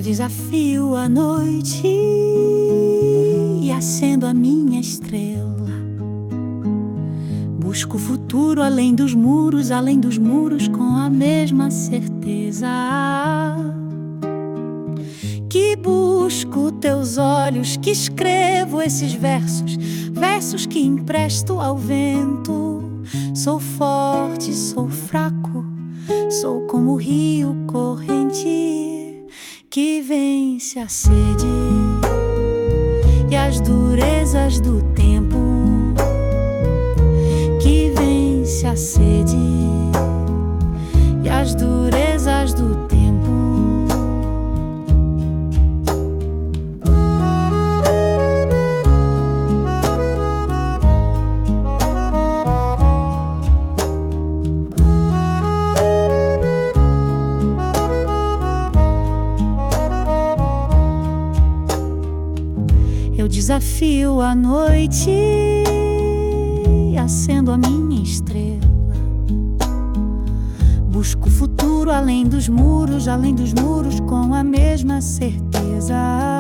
Eu desafio a noite e acendo a minha estrela. Busco o futuro além dos muros, com a mesma certeza que busco teus olhos, que escrevo esses versos que empresto ao vento. Sou forte, sou fraco, sou como o rio corrente que vence a sede e as durezas do tempo, que vence a sede e as durezas do tempo. Eu desafio a noite e acendo a minha estrela. Busco o futuro além dos muros, com a mesma certeza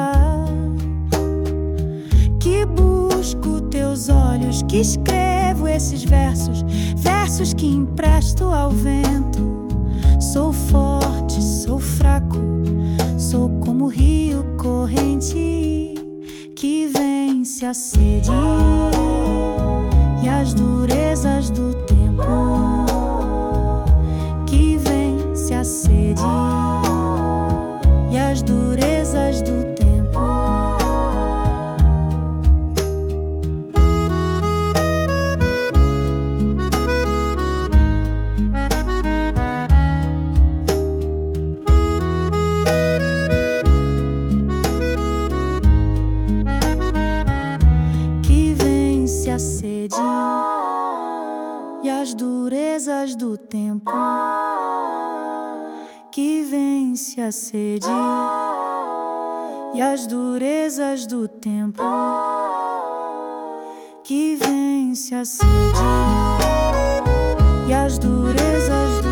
que busco teus olhos, que escrevo esses versos que empresto ao vento. Sou forte, sou fraco, sou como o rio corrente que vence a sede e as durezas do tempo, que vence a sede e as durezas do tempo. A sede e as durezas do tempo, que vence a sede e as durezas do tempo, que vence a sede e as durezas do tempo.